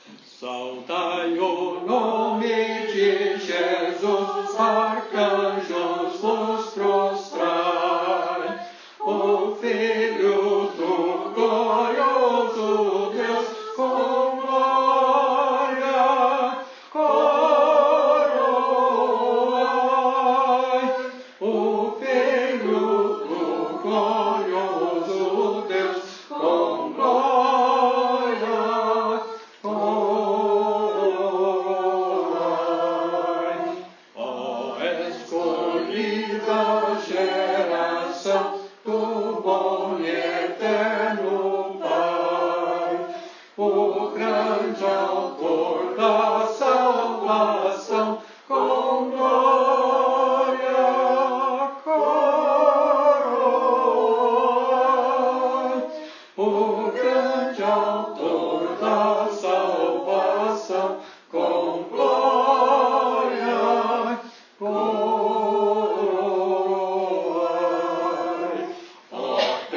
Saudai o nome de Jesus, arcanjos vos prostrai, o Filho do glorioso Deus, com glória coroai, o Filho do glorioso Deus, com glória coroai. Ó escolhida geração do bom e eterno Pai, o grande autor da salvação, com glória coroai, o grande autor da salvação, com glória coroai. Ó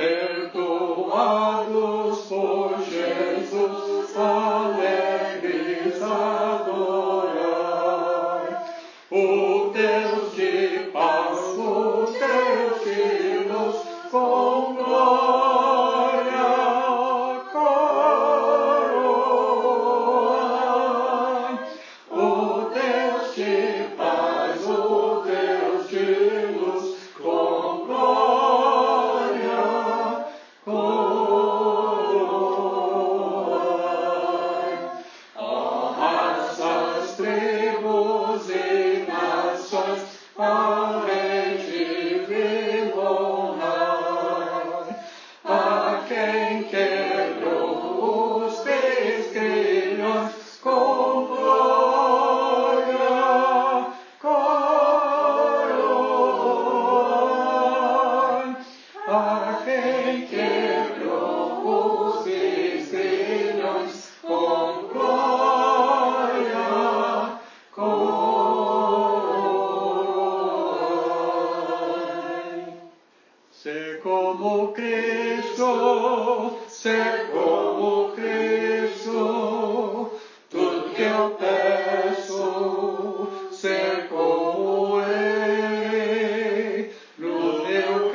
perdoados por Jesus, alegres adorai, o Deus de paz, o Deus de luz, com glória coroai, o Deus de paz, o Deus de luz, com glória coroai. Ó raças, tribos e nações, ao Rei divino honrai, a quem quebrou os 3 grilhões, com glória coroai, a quem quebrou os 3 grilhões, com glória coroai. Ser como Cristo, ser como Cristo, tudo que eu peço, ser como Ele, no meu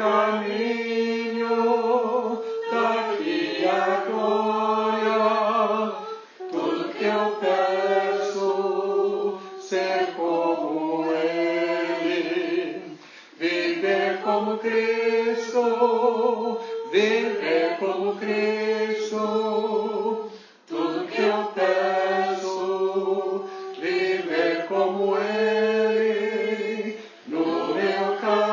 caminho, daqui a glória, tudo que eu peço, ser como Ele, viver como Cristo, viver como Cristo, tudo que eu peço, viver como Ele, no meu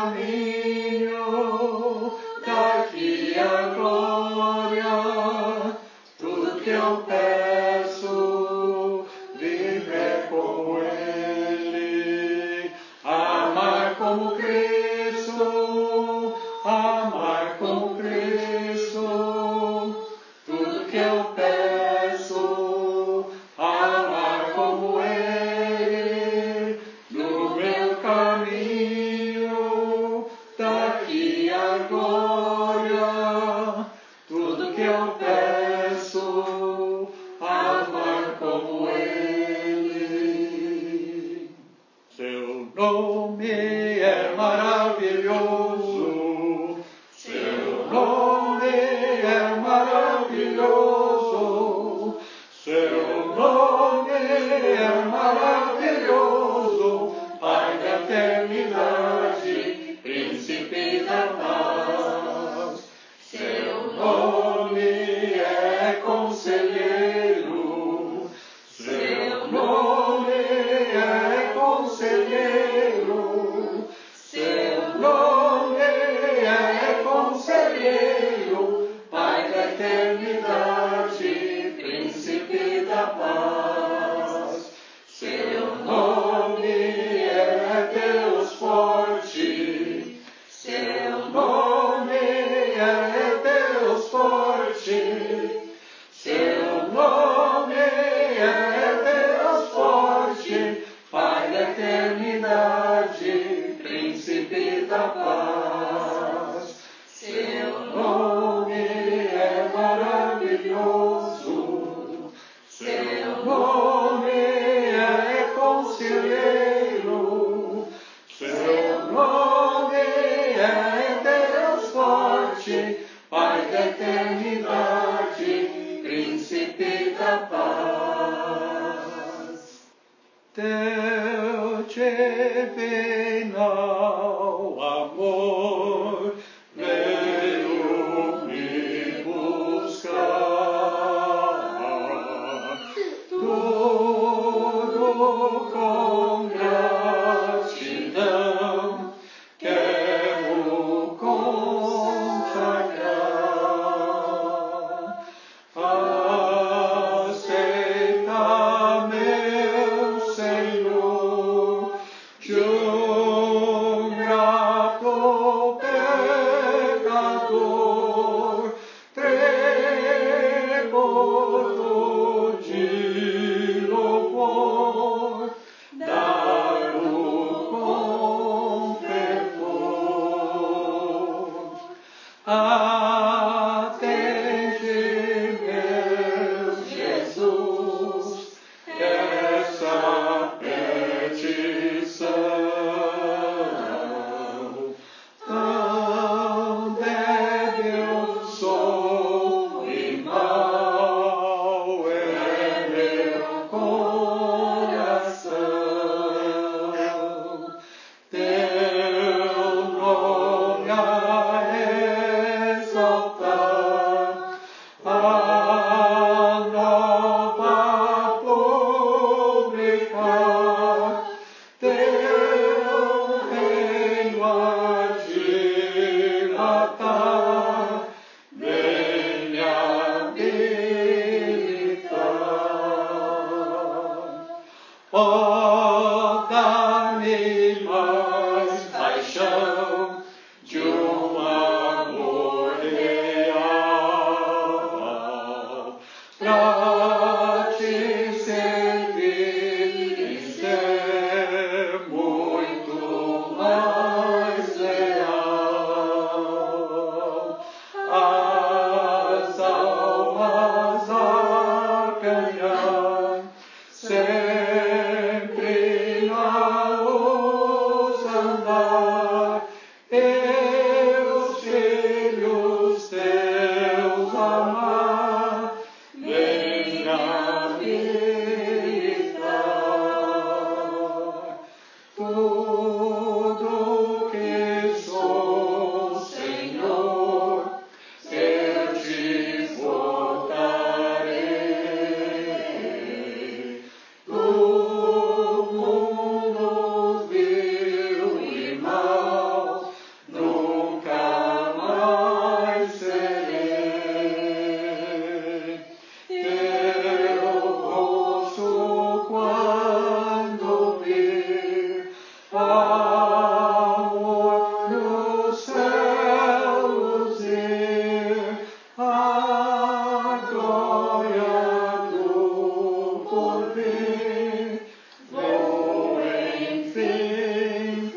caminho, daqui a glória, tudo que eu peço, viver como Ele, amar como Cristo, amar como Cristo, tudo que eu peço, amar como Ele, no meu caminho, daqui a glória, tudo que eu peço, amar como Ele. Seu nome é maravilhoso, seu nome é maravilhoso, seu nome é maravilhoso, Pai da eternidade, Príncipe da paz. Seu nome é conselheiro, seu nome é conselheiro, seu nome é conselheiro, Pai da eternidade, Príncipe da paz. Seu nome é Deus forte, seu nome é Deus forte, seu nome é Deus forte, Pai da eternidade, Príncipe da paz. Seu nome é maravilhoso, seu Teu te venal amor veio me buscar. Tudo com gratidão quero consagrar. Aceita, meu Senhor, de um grato pecador, tributo de louvor, dado com fervor. Atende, meu Jesus, essa petição. Tão débil sou e mau é meu coração. Teu nome a exaltar, a nova publicar, teu reino a dilatar, venha habitar. Oh, dá-me mais paixão de um amor real, pra te servir e ser muito mais leal. As almas a ganhar, sempre na luz andar, e os filhos teus amar, venha habitar. Tudo que sou, Senhor, eu te voltarei. Do mundo vil e mau, nunca mais serei. Teu rosto quando vir, amor no céu luzir, a glória do porvir, vou enfim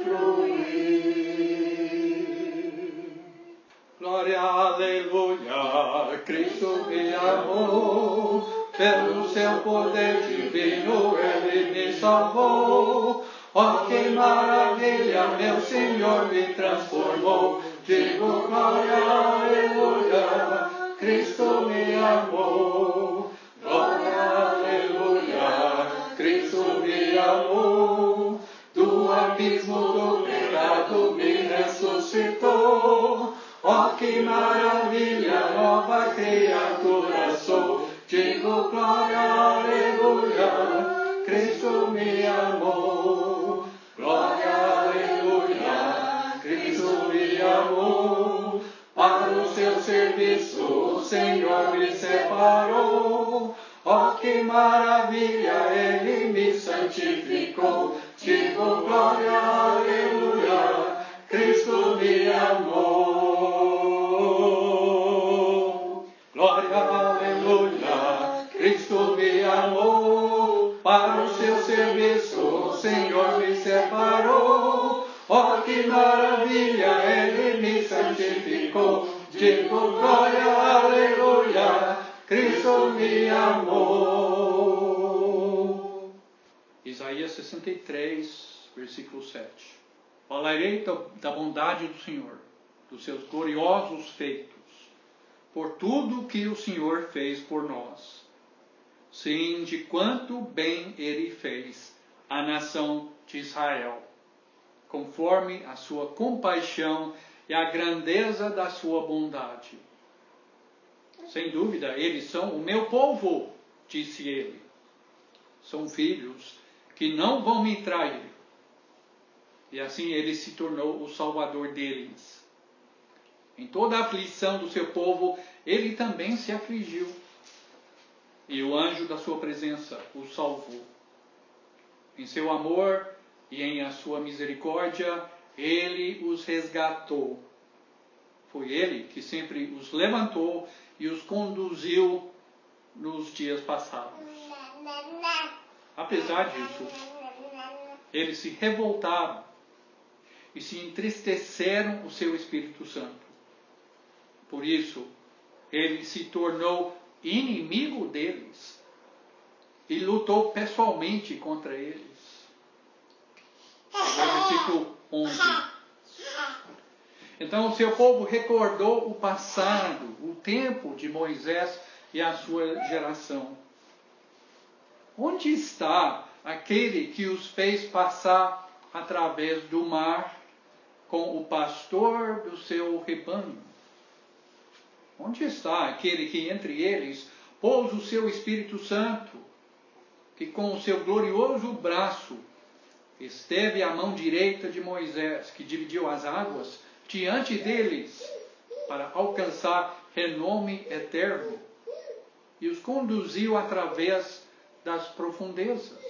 fruir. Glória, aleluia, Cristo me amou, pelo seu poder divino ele me salvou. Oh, que maravilha, meu Senhor me transformou. Digo glória, aleluia, Cristo me amou. Glória, aleluia, Cristo me amou. Do abismo do pecado me ressuscitou. Oh, que maravilha, nova criatura sou. Digo glória, aleluia, Cristo me amou. Glória, aleluia, Cristo me amou. Para o seu serviço o Senhor me separou. Oh, que maravilha, ele me santificou. Digo glória, aleluia, Cristo me amou. Glória, aleluia, Cristo me amou. Para o seu serviço o Senhor me separou. Oh, que maravilha, ele me santificou. Digo glória, aleluia, Cristo me amou. Isaías 63, versículo 7. Falarei da bondade do Senhor, dos seus gloriosos feitos, por tudo que o Senhor fez por nós. Sim, de quanto bem ele fez a nação de Israel, conforme a sua compaixão e a grandeza da sua bondade. Sem dúvida, eles são o meu povo, disse ele. São filhos que não vão me trair. E assim ele se tornou o salvador deles. Em toda a aflição do seu povo, ele também se afligiu. E o anjo da sua presença o salvou. Em seu amor e em a sua misericórdia, ele os resgatou. Foi ele que sempre os levantou e os conduziu nos dias passados. Apesar disso, eles se revoltaram e se entristeceram o seu Espírito Santo. Por isso, ele se tornou inimigo deles e lutou pessoalmente contra eles. Versículo 11. Então o seu povo recordou o passado, o tempo de Moisés e a sua geração. Onde está aquele que os fez passar através do mar com o pastor do seu rebanho? Onde está aquele que entre eles pôs o seu Espírito Santo, que com o seu glorioso braço esteve à mão direita de Moisés, que dividiu as águas diante deles, para alcançar renome eterno, e os conduziu através das profundezas?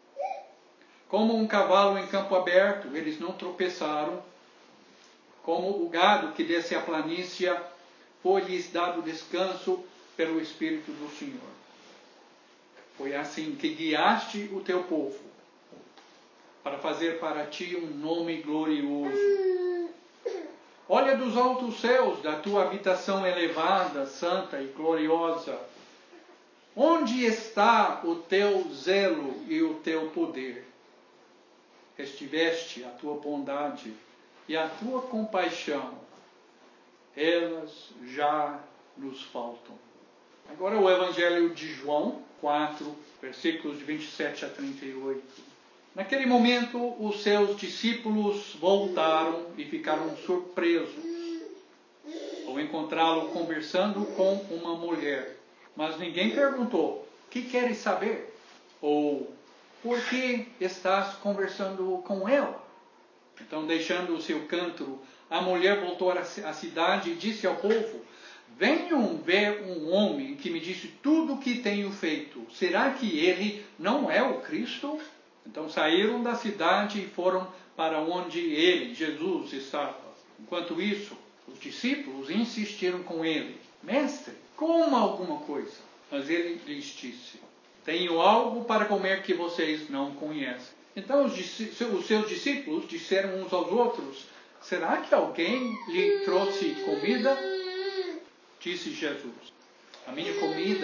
Como um cavalo em campo aberto, eles não tropeçaram. Como o gado que desce a planície, foi-lhes dado descanso pelo Espírito do Senhor. Foi assim que guiaste o teu povo, para fazer para ti um nome glorioso. Olha dos altos céus, da tua habitação elevada, santa e gloriosa. Onde está o teu zelo e o teu poder? Estiveste a tua bondade e a tua compaixão, elas já nos faltam. Agora o Evangelho de João 4, versículos de 27 a 38. Naquele momento, os seus discípulos voltaram e ficaram surpresos ao encontrá-lo conversando com uma mulher. Mas ninguém perguntou: que queres saber? Ou por que estás conversando com ela? Então, deixando o seu cântaro, a mulher voltou à cidade e disse ao povo: venham ver um homem que me disse tudo o que tenho feito. Será que ele não é o Cristo? Então saíram da cidade e foram para onde ele, Jesus, estava. Enquanto isso, os discípulos insistiram com ele: mestre, coma alguma coisa. Mas ele lhes disse: tenho algo para comer que vocês não conhecem. Então os seus discípulos disseram uns aos outros: será que alguém lhe trouxe comida? Disse Jesus: a minha comida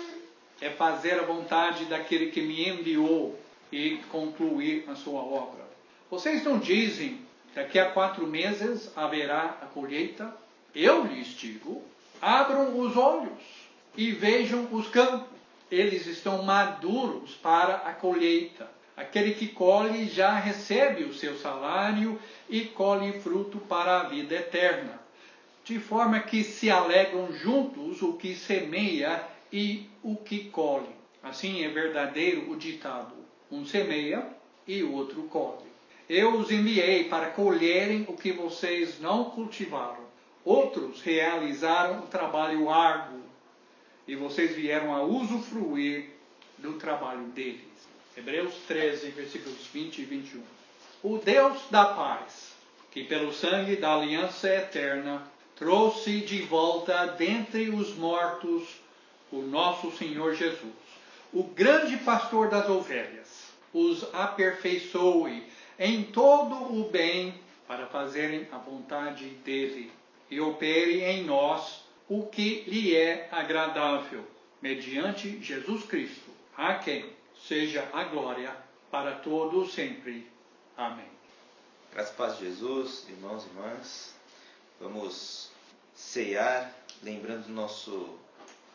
é fazer a vontade daquele que me enviou e concluir a sua obra. Vocês não dizem: daqui a 4 meses haverá a colheita? Eu lhes digo: abram os olhos e vejam os campos. Eles estão maduros para a colheita. Aquele que colhe já recebe o seu salário e colhe fruto para a vida eterna. De forma que se alegram juntos o que semeia e o que colhe. Assim é verdadeiro o ditado: um semeia e o outro colhe. Eu os enviei para colherem o que vocês não cultivaram. Outros realizaram o trabalho árduo e vocês vieram a usufruir do trabalho deles. Hebreus 13, versículos 20 e 21. O Deus da paz, que pelo sangue da aliança eterna trouxe de volta dentre os mortos o nosso Senhor Jesus, o grande pastor das ovelhas, os aperfeiçoe em todo o bem para fazerem a vontade dele e opere em nós o que lhe é agradável, mediante Jesus Cristo, a quem seja a glória para todos sempre. Amém. Graças a paz de Jesus, irmãos e irmãs, vamos ceiar lembrando do nosso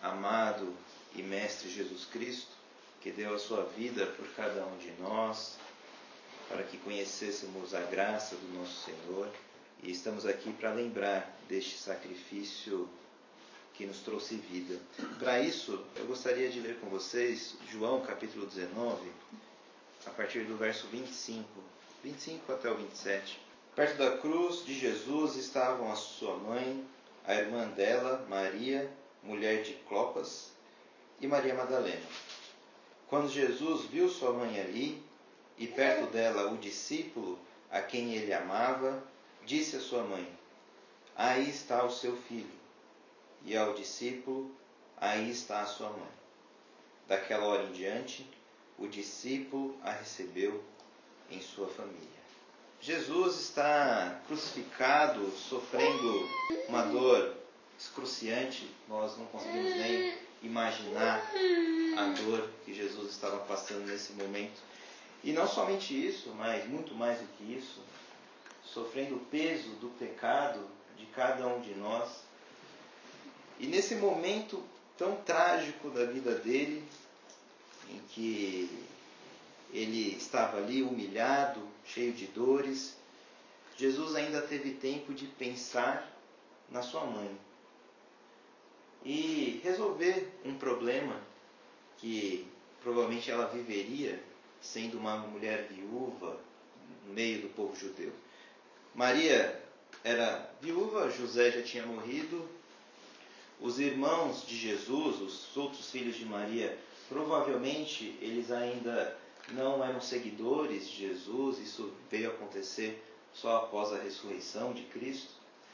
amado e mestre Jesus Cristo, que deu a sua vida por cada um de nós, para que conhecêssemos a graça do nosso Senhor. E estamos aqui para lembrar deste sacrifício que nos trouxe vida. Para isso, eu gostaria de ler com vocês João capítulo 19, a partir do verso 25 até o 27. Perto da cruz de Jesus estavam a sua mãe, a irmã dela, Maria, mulher de Clopas, e Maria Madalena. Quando Jesus viu sua mãe ali, e perto dela o discípulo a quem ele amava, disse à sua mãe: aí está o seu filho. E ao discípulo: aí está a sua mãe. Daquela hora em diante, o discípulo a recebeu em sua família. Jesus está crucificado, sofrendo uma dor excruciante. Nós não conseguimos nem imaginar a dor que Jesus estava passando nesse momento. E não somente isso, mas muito mais do que isso, sofrendo o peso do pecado de cada um de nós. E nesse momento tão trágico da vida dele, em que ele estava ali humilhado, cheio de dores, Jesus ainda teve tempo de pensar na sua mãe e resolver um problema que provavelmente ela viveria sendo uma mulher viúva no meio do povo judeu. Maria era viúva, José já tinha morrido. Os irmãos de Jesus, os outros filhos de Maria, provavelmente eles ainda não eram seguidores de Jesus. Isso veio acontecer só após a ressurreição de Cristo.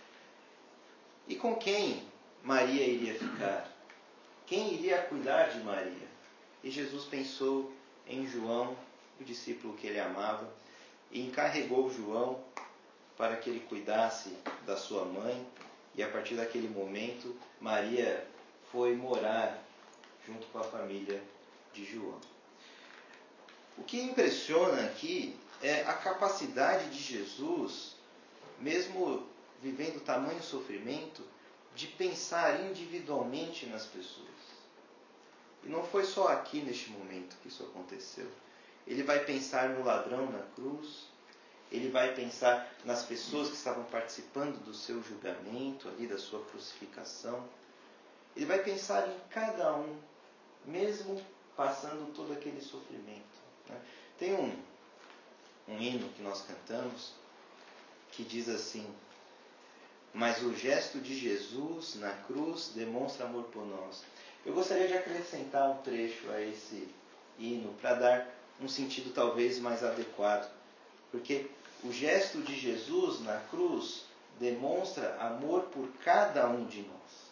E com quem Maria iria ficar? Quem iria cuidar de Maria? E Jesus pensou em João, o discípulo que ele amava, e encarregou João para que ele cuidasse da sua mãe. E a partir daquele momento, Maria foi morar junto com a família de João. O que impressiona aqui é a capacidade de Jesus, mesmo vivendo tamanho sofrimento, de pensar individualmente nas pessoas. E não foi só aqui neste momento que isso aconteceu. Ele vai pensar no ladrão na cruz. Ele vai pensar nas pessoas que estavam participando do seu julgamento, ali da sua crucificação. Ele vai pensar em cada um, mesmo passando todo aquele sofrimento. Tem um hino que nós cantamos que diz assim: mas o gesto de Jesus na cruz demonstra amor por nós. Eu gostaria de acrescentar um trecho a esse hino para dar um sentido talvez mais adequado. Porque o gesto de Jesus na cruz demonstra amor por cada um de nós.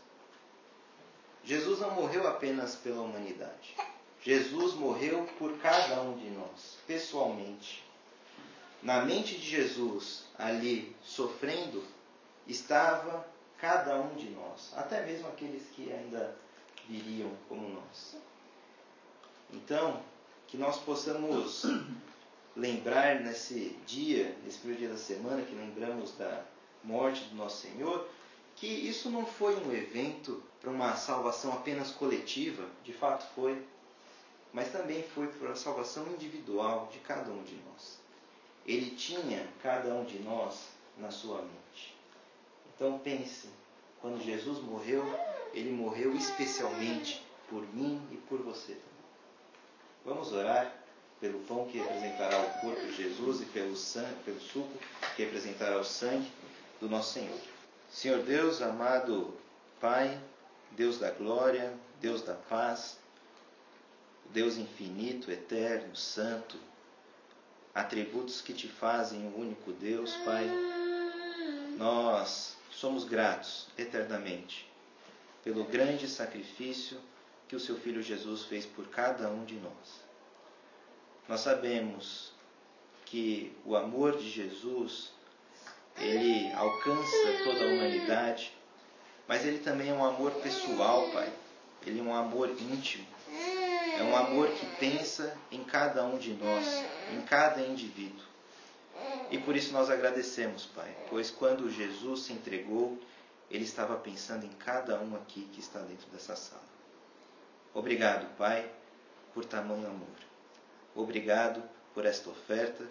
Jesus não morreu apenas pela humanidade. Jesus morreu por cada um de nós, pessoalmente. Na mente de Jesus, ali sofrendo, estava cada um de nós, até mesmo aqueles que ainda viriam como nós. Então, que nós possamos lembrar nesse dia, nesse primeiro dia da semana, que lembramos da morte do nosso Senhor, que isso não foi um evento para uma salvação apenas coletiva, de fato foi, mas também foi para a salvação individual de cada um de nós. Ele tinha cada um de nós na sua mente. Então pense, quando Jesus morreu, ele morreu especialmente por mim e por você também. Vamos orar pelo pão que representará o corpo de Jesus e pelo suco que representará o sangue do nosso Senhor. Senhor Deus, amado Pai, Deus da glória, Deus da paz, Deus infinito, eterno, santo, atributos que te fazem o único Deus, Pai, nós somos gratos eternamente pelo grande sacrifício que o seu Filho Jesus fez por cada um de nós. Nós sabemos que o amor de Jesus, ele alcança toda a humanidade, mas ele também é um amor pessoal, Pai. Ele é um amor íntimo. É um amor que pensa em cada um de nós, em cada indivíduo. E por isso nós agradecemos, Pai, pois quando Jesus se entregou, ele estava pensando em cada um aqui que está dentro dessa sala. Obrigado, Pai, por tamanho amor. Obrigado por esta oferta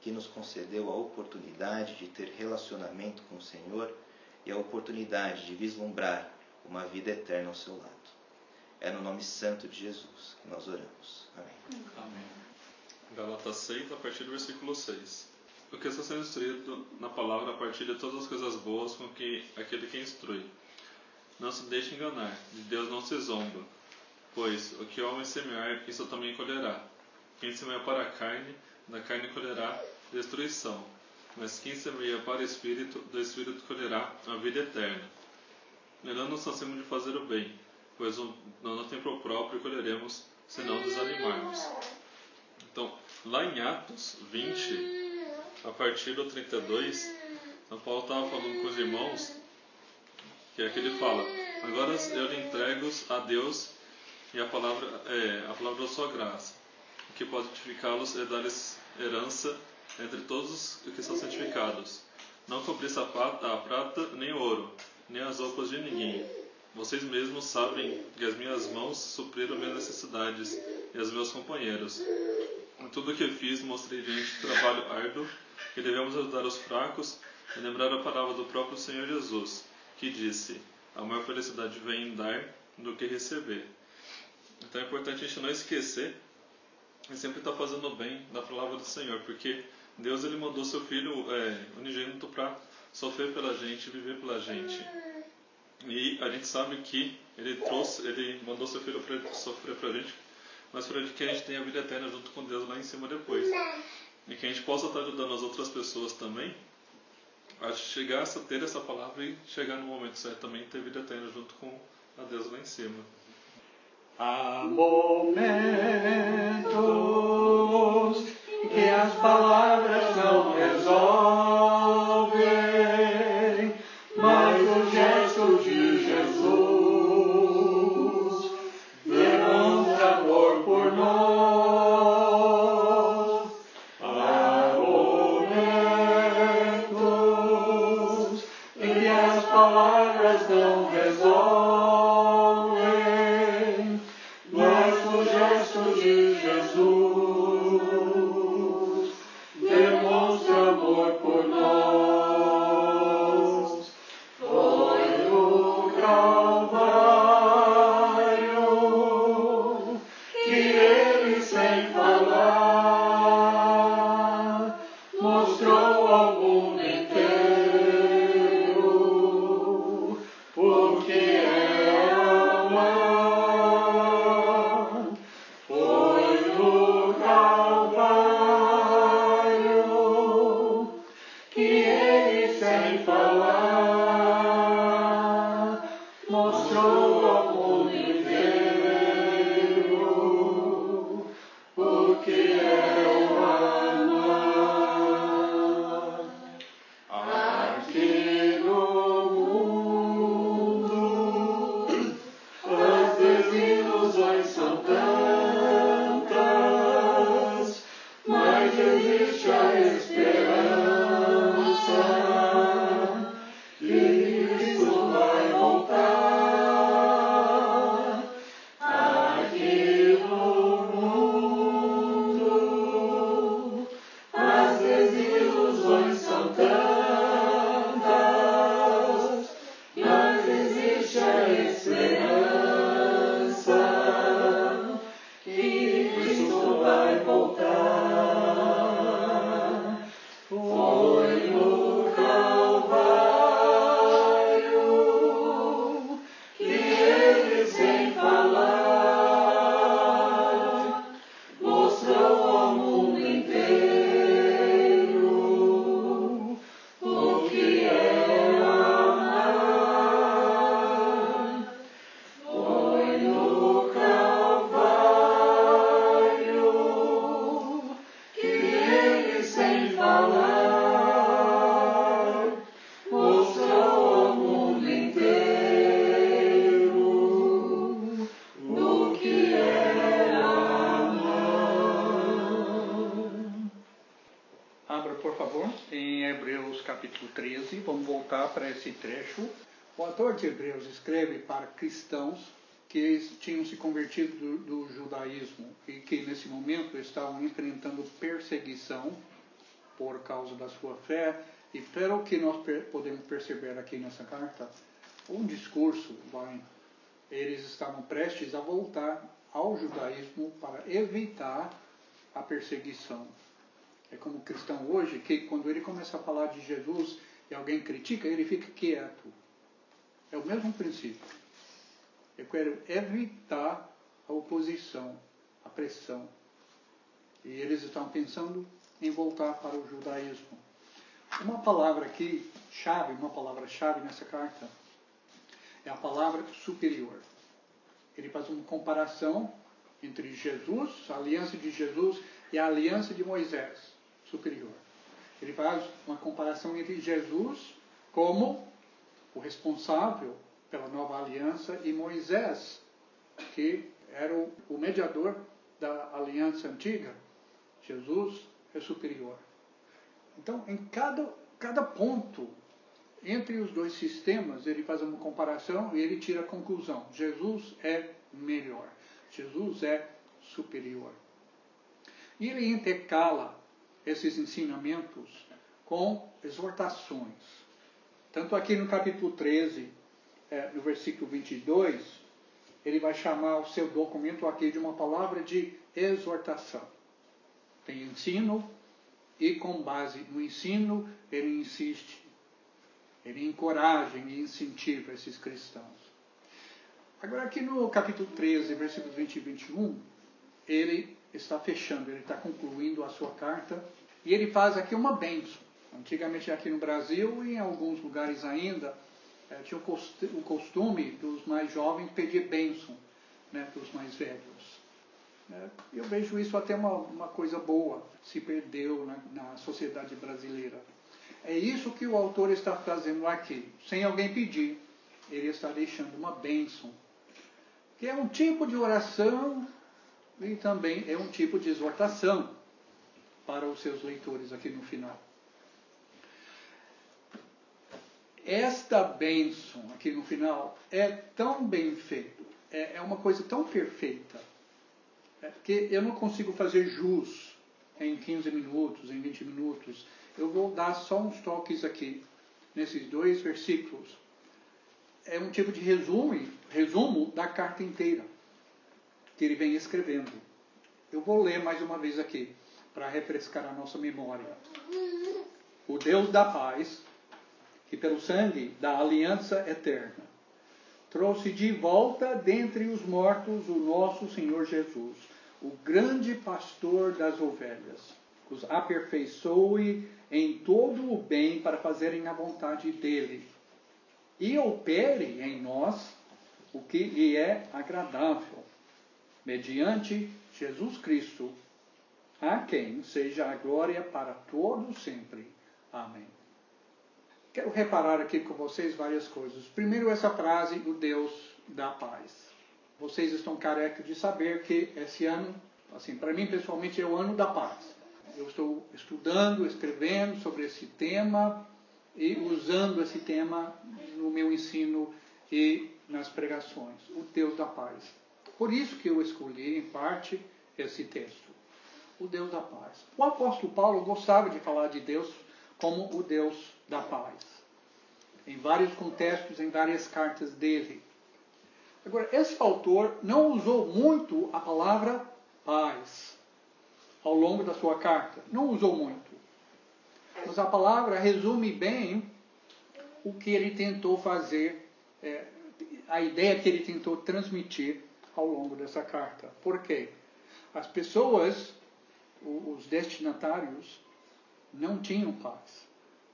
que nos concedeu a oportunidade de ter relacionamento com o Senhor e a oportunidade de vislumbrar uma vida eterna ao seu lado. É no nome santo de Jesus que nós oramos. Amém. Amém. Gálatas 6, a partir do versículo 6. O que está sendo instruído na palavra partilha todas as coisas boas com que aquele que instrui. Não se deixe enganar, de Deus não se zomba, pois o que o homem semear, isso também colherá. Quem semeia para a carne, da carne colherá destruição, mas quem semeia para o Espírito, do Espírito colherá a vida eterna. Não nos cansemos de fazer o bem, pois no tempo próprio colheremos, se não desanimarmos. Então, lá em Atos 20, a partir do 32, São Paulo estava falando com os irmãos, que é que ele fala: agora eu lhe entrego a Deus e a palavra da sua graça, o que pode santificá-los e dar-lhes herança entre todos os que são santificados. Não cobrisse a prata, nem o ouro, nem as roupas de ninguém. Vocês mesmos sabem que as minhas mãos supriram minhas necessidades e as meus companheiros. Em tudo o que fiz, mostrei diante de trabalho árduo que devemos ajudar os fracos e lembrar a palavra do próprio Senhor Jesus, que disse: a maior felicidade vem em dar do que receber. Então é importante a gente não esquecer e sempre estar fazendo o bem da palavra do Senhor, porque Deus ele mandou seu Filho unigênito para sofrer pela gente, viver pela gente. E a gente sabe que ele mandou seu Filho para sofrer pela gente, mas para que a gente tenha a vida eterna junto com Deus lá em cima depois. E que a gente possa estar ajudando as outras pessoas também a chegar a ter essa palavra e chegar no momento certo também ter vida eterna junto com a Deus lá em cima. Há momentos que as palavras não resolvem, mas o gesto de Jesus demonstra amor por nós. Há momentos em que as palavras não resolvem, mas o gesto de Jesus demonstra amor por nós. Foi no Calvário que ele, sem falar, mostrou ao mundo inteiro o que é amar. Foi no Calvário que ele, sem falar, mostrou ao mundo inteiro o que é o amar. Aqui no mundo as desilusões são tantas, mas existe a esperança que Cristo vai voltar. Aqui no mundo as desilusões são tantas, mas existe a esperança que Cristo vai voltar. Foi no Calvário que ele, sem falar, mostrou ao mundo inteiro o que é amar. Foi no Calvário que ele, sem falar, mostrou ao mundo inteiro o que é amar. Abra, por favor, em Hebreus capítulo 13. Vamos voltar para esse trecho. O autor de Hebreus escreve para cristãos que tinham se convertido do judaísmo e que nesse momento estavam enfrentando perseguição por causa da sua fé. E pelo que nós podemos perceber aqui nessa carta, um discurso, eles estavam prestes a voltar ao judaísmo para evitar a perseguição. É como o cristão hoje, que quando ele começa a falar de Jesus e alguém critica, ele fica quieto. É o mesmo princípio. Eu quero evitar a oposição, a pressão. E eles estão pensando em voltar para o judaísmo. Uma palavra aqui, uma palavra-chave nessa carta, é a palavra superior. Ele faz uma comparação entre Jesus, a aliança de Jesus, e a aliança de Moisés, superior. Ele faz uma comparação entre Jesus como o responsável pela nova aliança e Moisés, que era o mediador da aliança antiga. Jesus é superior. Então, em cada ponto entre os dois sistemas, ele faz uma comparação e ele tira a conclusão. Jesus é melhor. Jesus é superior. E ele intercala esses ensinamentos com exortações. Tanto aqui no capítulo 13, no versículo 22, ele vai chamar o seu documento aqui de uma palavra de exortação. Tem ensino e com base no ensino ele insiste, ele encoraja e incentiva esses cristãos. Agora aqui no capítulo 13, versículos 20 e 21, ele está fechando, ele está concluindo a sua carta e ele faz aqui uma bênção. Antigamente aqui no Brasil e em alguns lugares ainda, tinha o costume dos mais jovens pedir bênção, para os mais velhos. Eu vejo isso até uma coisa boa, se perdeu na sociedade brasileira. É isso que o autor está fazendo aqui. Sem alguém pedir, ele está deixando uma bênção, que é um tipo de oração e também é um tipo de exortação para os seus leitores aqui no final. Esta bênção aqui no final é tão bem feita, é uma coisa tão perfeita, que eu não consigo fazer jus em 15 minutos, em 20 minutos. Eu vou dar só uns toques aqui, nesses 2 versículos. É um tipo de resumo da carta inteira, que ele vem escrevendo. Eu vou ler mais uma vez aqui, para refrescar a nossa memória. O Deus da paz, que pelo sangue da aliança eterna, trouxe de volta dentre os mortos o nosso Senhor Jesus, o grande pastor das ovelhas, os aperfeiçoe em todo o bem para fazerem a vontade dele, e opere em nós o que lhe é agradável, mediante Jesus Cristo, a quem seja a glória para todos sempre. Amém. Quero reparar aqui com vocês várias coisas. Primeiro, essa frase, o Deus da paz. Vocês estão carecas de saber que esse ano, assim, para mim pessoalmente, é o ano da paz. Eu estou estudando, escrevendo sobre esse tema e usando esse tema no meu ensino e nas pregações. O Deus da paz. Por isso que eu escolhi, em parte, esse texto. O Deus da paz. O apóstolo Paulo gostava de falar de Deus como o Deus da paz. Em vários contextos, em várias cartas dele. Agora, esse autor não usou muito a palavra paz ao longo da sua carta. Não usou muito. Mas a palavra resume bem o que ele tentou fazer, a ideia que ele tentou transmitir ao longo dessa carta. Por quê? As pessoas, os destinatários, não tinham paz.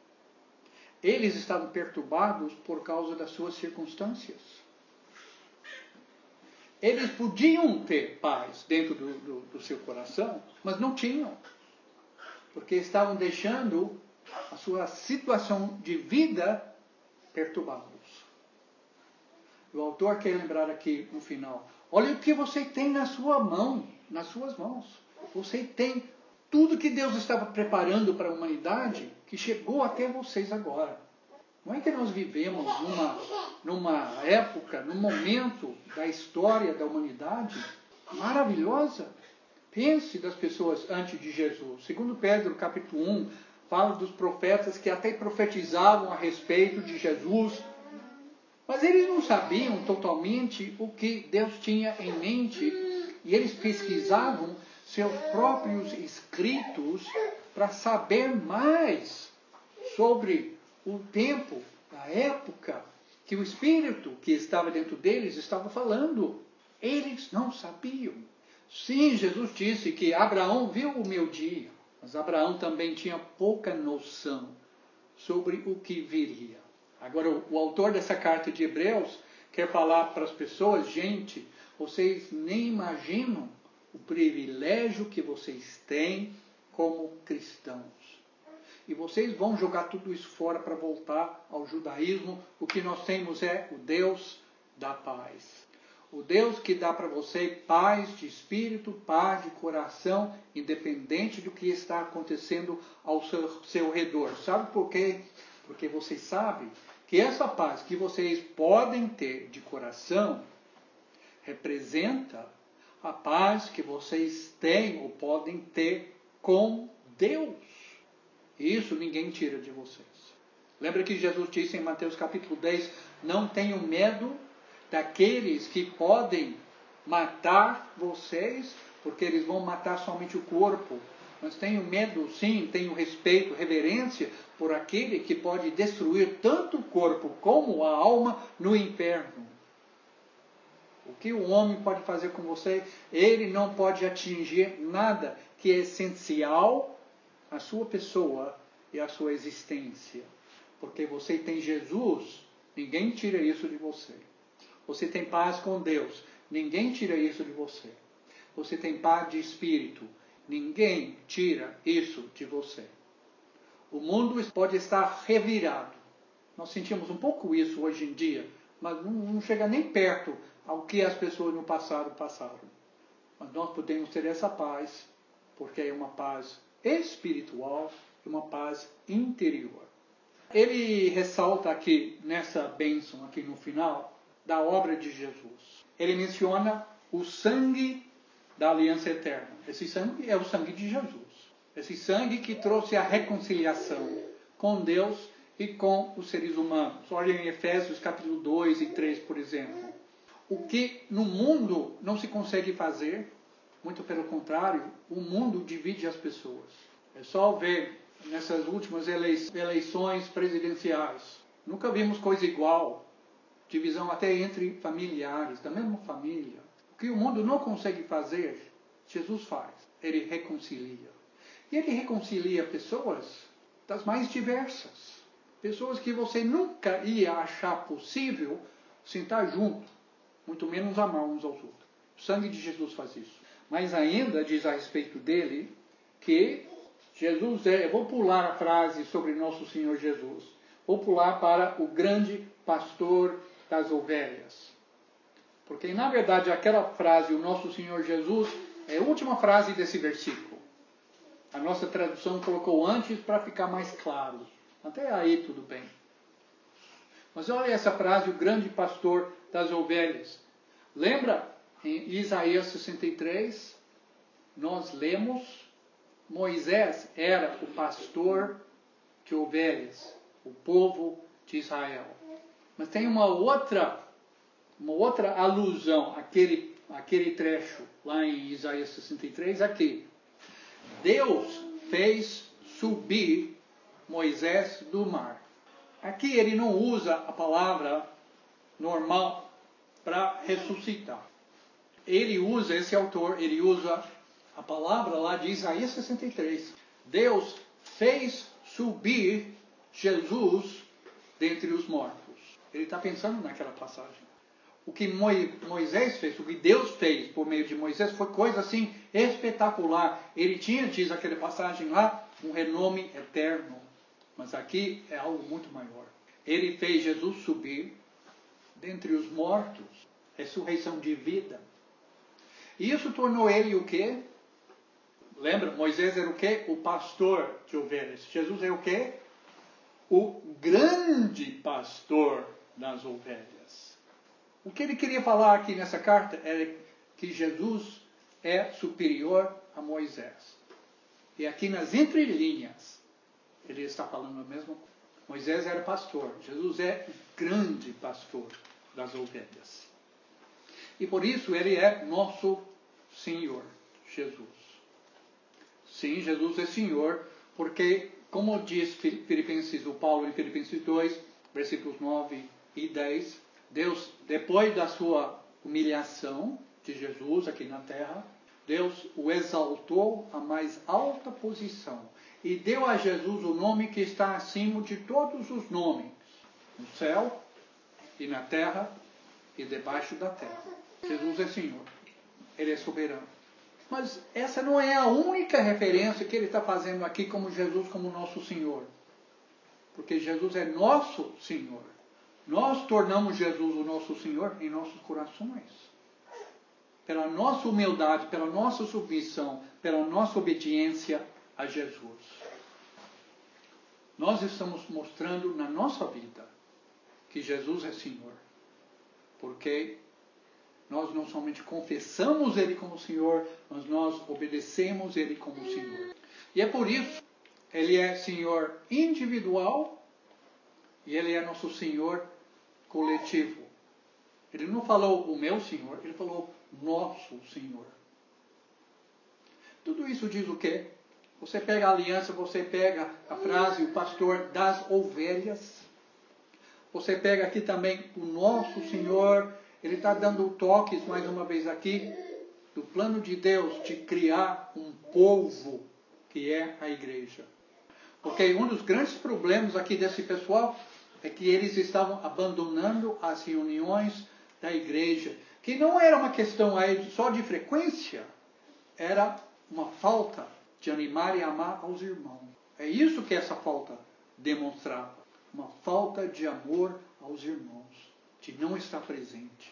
Eles estavam perturbados por causa das suas circunstâncias. Eles podiam ter paz dentro do seu coração, mas não tinham. Porque estavam deixando a sua situação de vida perturbados. O autor quer lembrar aqui no final: olha o que você tem na sua mão, nas suas mãos. Você tem tudo que Deus estava preparando para a humanidade, que chegou até vocês agora. Não é que nós vivemos numa época, num momento da história da humanidade maravilhosa? Pense das pessoas antes de Jesus. Segundo Pedro, capítulo 1, fala dos profetas que até profetizavam a respeito de Jesus, mas eles não sabiam totalmente o que Deus tinha em mente, e eles pesquisavam seus próprios escritos para saber mais sobre o tempo, a época, que o Espírito que estava dentro deles estava falando. Eles não sabiam. Sim, Jesus disse que Abraão viu o meu dia, mas Abraão também tinha pouca noção sobre o que viria. Agora, o autor dessa carta de Hebreus quer falar para as pessoas: gente, vocês nem imaginam o privilégio que vocês têm como cristãos. E vocês vão jogar tudo isso fora para voltar ao judaísmo. O que nós temos é o Deus da paz. O Deus que dá para você paz de espírito, paz de coração, independente do que está acontecendo ao seu redor. Sabe por quê? Porque vocês sabem que essa paz que vocês podem ter de coração representa a paz que vocês têm ou podem ter com Deus. Isso ninguém tira de vocês. Lembra que Jesus disse em Mateus capítulo 10, não tenham medo daqueles que podem matar vocês, porque eles vão matar somente o corpo. Mas tenham medo, sim, tenham respeito, reverência por aquele que pode destruir tanto o corpo como a alma no inferno. O que o homem pode fazer com você, ele não pode atingir nada que é essencial à sua pessoa e à sua existência. Porque você tem Jesus, ninguém tira isso de você. Você tem paz com Deus, ninguém tira isso de você. Você tem paz de espírito, ninguém tira isso de você. O mundo pode estar revirado. Nós sentimos um pouco isso hoje em dia, mas não chega nem perto ao que as pessoas no passado passaram. Mas nós podemos ter essa paz, porque é uma paz espiritual e uma paz interior. Ele ressalta aqui, nessa bênção aqui no final, da obra de Jesus. Ele menciona o sangue da aliança eterna. Esse sangue é o sangue de Jesus. Esse sangue que trouxe a reconciliação com Deus e com os seres humanos. Olha em Efésios capítulo 2 e 3, por exemplo. O que no mundo não se consegue fazer, muito pelo contrário, o mundo divide as pessoas. É só ver nessas últimas eleições presidenciais. Nunca vimos coisa igual. Divisão até entre familiares, da mesma família. O que o mundo não consegue fazer, Jesus faz. Ele reconcilia. E ele reconcilia pessoas das mais diversas. Pessoas que você nunca ia achar possível sentar junto, muito menos amar uns aos outros. O sangue de Jesus faz isso. Mas ainda diz a respeito dele que Jesus eu vou pular a frase sobre nosso Senhor Jesus. Vou pular para o grande pastor das ovelhas. Porque, na verdade, aquela frase, o nosso Senhor Jesus, é a última frase desse versículo. A nossa tradução colocou antes para ficar mais claro. Até aí tudo bem. Mas olha essa frase, o grande pastor das ovelhas. Lembra, em Isaías 63, nós lemos, Moisés era o pastor de ovelhas, o povo de Israel. Mas tem uma outra alusão àquele trecho lá em Isaías 63, aqui. Deus fez subir Moisés do mar. Aqui ele não usa a palavra normal para ressuscitar. Esse autor, ele usa a palavra lá de Isaías 63. Deus fez subir Jesus dentre os mortos. Ele está pensando naquela passagem. O que Moisés fez, o que Deus fez por meio de Moisés foi coisa assim espetacular. Ele tinha, diz aquela passagem lá, um renome eterno. Mas aqui é algo muito maior. Ele fez Jesus subir dentre os mortos. Ressurreição de vida. E isso tornou ele o quê? Lembra, Moisés era o quê? O pastor de ovelhas. Jesus é o quê? O grande pastor das ovelhas. O que ele queria falar aqui nessa carta é que Jesus é superior a Moisés. E aqui nas entrelinhas, Ele está falando a mesma coisa. Moisés era pastor. Jesus é o grande pastor das ovelhas. E por isso ele é nosso Senhor, Jesus. Sim, Jesus é Senhor, porque, como diz o Paulo em Filipenses 2, versículos 9 e 10, Deus, depois da sua humilhação de Jesus aqui na terra, Deus o exaltou à mais alta posição e deu a Jesus o nome que está acima de todos os nomes, no céu e na terra e debaixo da terra. Jesus é Senhor, Ele é soberano. Mas essa não é a única referência que ele está fazendo aqui como Jesus como nosso Senhor. Porque Jesus é nosso Senhor. Nós tornamos Jesus o nosso Senhor em nossos corações. Pela nossa humildade, pela nossa submissão, pela nossa obediência a Jesus. Nós estamos mostrando na nossa vida que Jesus é Senhor. Porque nós não somente confessamos Ele como Senhor, mas nós obedecemos Ele como Senhor. E é por isso, Ele é Senhor individual e Ele é nosso Senhor coletivo. Ele não falou o meu Senhor, Ele falou nosso Senhor. Tudo isso diz o quê? Você pega a aliança, você pega a frase, o pastor das ovelhas. Você pega aqui também o nosso Senhor. Ele está dando toques, mais uma vez aqui, do plano de Deus de criar um povo que é a igreja. Porque um dos grandes problemas aqui desse pessoal é que eles estavam abandonando as reuniões da igreja, que não era uma questão aí só de frequência, era uma falta de animar e amar aos irmãos. É isso que essa falta demonstrava, uma falta de amor aos irmãos. De não estar presente.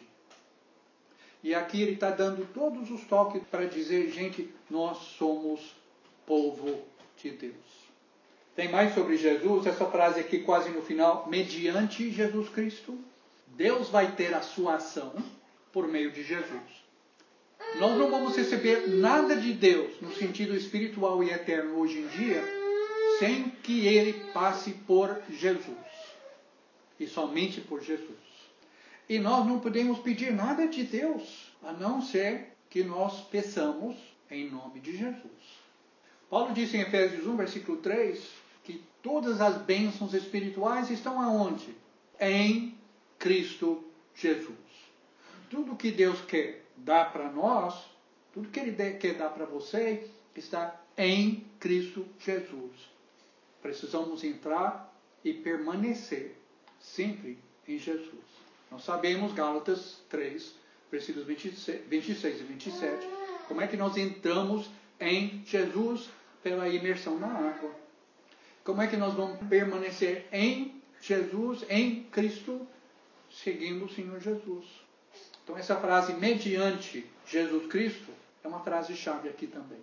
E aqui ele está dando todos os toques para dizer, gente, nós somos povo de Deus. Tem mais sobre Jesus, essa frase aqui quase no final, mediante Jesus Cristo, Deus vai ter a sua ação por meio de Jesus. Nós não vamos receber nada de Deus no sentido espiritual e eterno hoje em dia, sem que ele passe por Jesus. E somente por Jesus. E nós não podemos pedir nada de Deus, a não ser que nós peçamos em nome de Jesus. Paulo disse em Efésios 1, versículo 3, que todas as bênçãos espirituais estão aonde? Em Cristo Jesus. Tudo que Deus quer dar para nós, tudo que Ele quer dar para você, está em Cristo Jesus. Precisamos entrar e permanecer sempre em Jesus. Nós sabemos, Gálatas 3, versículos 26 e 27, como é que nós entramos em Jesus pela imersão na água. Como é que nós vamos permanecer em Jesus, em Cristo, seguindo o Senhor Jesus. Então essa frase, mediante Jesus Cristo, é uma frase-chave aqui também.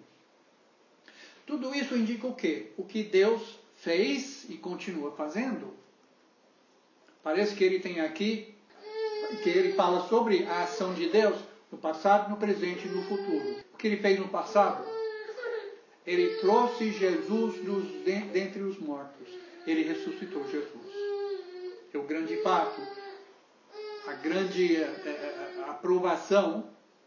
Tudo isso indica o quê? O que Deus fez e continua fazendo. Parece que ele tem aqui que ele fala sobre a ação de Deus no passado, no presente e no futuro. O que ele fez no passado? Ele trouxe Jesus dentre os mortos. Ele ressuscitou Jesus. É o grande fato, a grande aprovação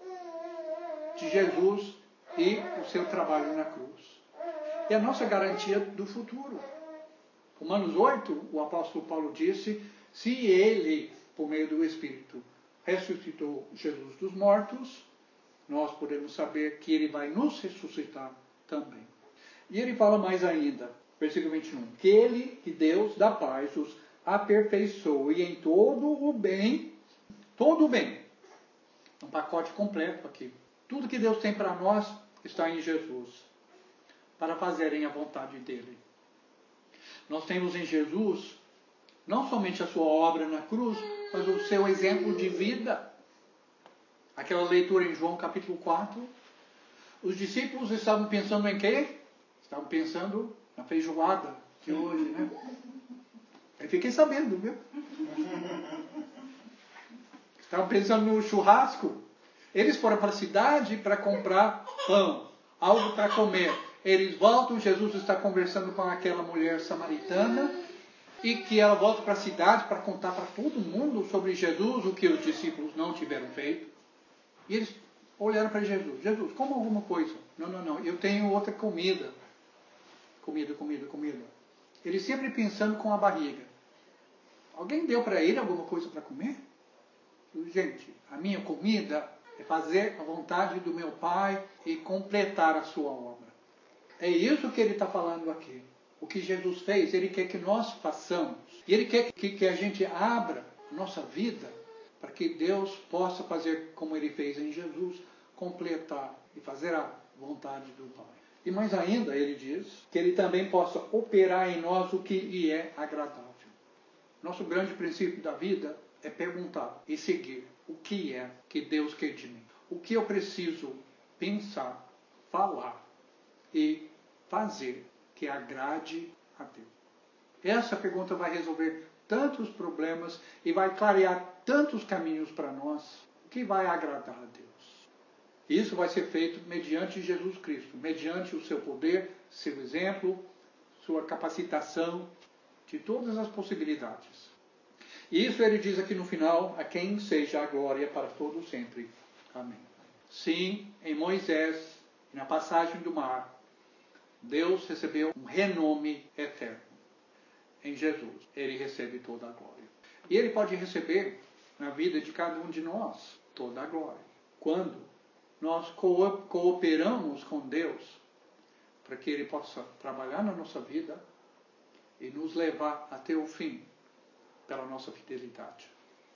de Jesus e o seu trabalho na cruz. E a nossa garantia do futuro. Romanos 8, o apóstolo Paulo disse, se ele, por meio do Espírito, ressuscitou Jesus dos mortos, nós podemos saber que ele vai nos ressuscitar também. E ele fala mais ainda, versículo 21, que Deus da paz os aperfeiçoe em todo o bem, um pacote completo aqui. Tudo que Deus tem para nós está em Jesus, para fazerem a vontade dele. Nós temos em Jesus não somente a sua obra na cruz, mas o seu exemplo de vida. Aquela leitura em João capítulo 4. Os discípulos estavam pensando em quê? Estavam pensando na feijoada de hoje, né? Eu fiquei sabendo, viu? Estavam pensando no churrasco. Eles foram para a cidade para comprar pão, algo para comer. Eles voltam, Jesus está conversando com aquela mulher samaritana, e que ela volta para a cidade para contar para todo mundo sobre Jesus, o que os discípulos não tiveram feito. E eles olharam para Jesus. Jesus, coma alguma coisa. Não, eu tenho outra comida. Comida. Ele sempre pensando com a barriga. Alguém deu para ele alguma coisa para comer? Gente, a minha comida é fazer a vontade do meu Pai e completar a sua obra. É isso que ele está falando aqui. O que Jesus fez, Ele quer que nós façamos. E Ele quer que a gente abra a nossa vida para que Deus possa fazer como Ele fez em Jesus, completar e fazer a vontade do Pai. E mais ainda, Ele diz que Ele também possa operar em nós o que lhe é agradável. Nosso grande princípio da vida é perguntar e seguir o que é que Deus quer de mim. O que eu preciso pensar, falar e fazer que agrade a Deus. Essa pergunta vai resolver tantos problemas e vai clarear tantos caminhos para nós que vai agradar a Deus. Isso vai ser feito mediante Jesus Cristo, mediante o seu poder, seu exemplo, sua capacitação, de todas as possibilidades. E isso ele diz aqui no final, a quem seja a glória para todo sempre. Amém. Sim, em Moisés, na passagem do mar, Deus recebeu um renome eterno. Em Jesus, Ele recebe toda a glória. E Ele pode receber na vida de cada um de nós toda a glória. Quando nós cooperamos com Deus para que Ele possa trabalhar na nossa vida e nos levar até o fim pela nossa fidelidade.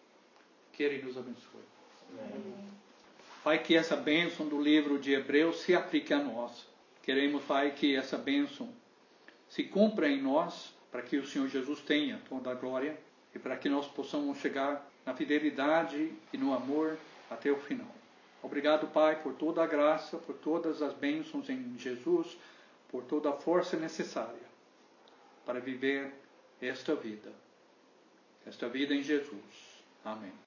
Que Ele nos abençoe. Amém. Pai, que essa bênção do livro de Hebreus se aplique a nós. Queremos, Pai, que essa bênção se cumpra em nós, para que o Senhor Jesus tenha toda a glória e para que nós possamos chegar na fidelidade e no amor até o final. Obrigado, Pai, por toda a graça, por todas as bênçãos em Jesus, por toda a força necessária para viver esta vida em Jesus. Amém.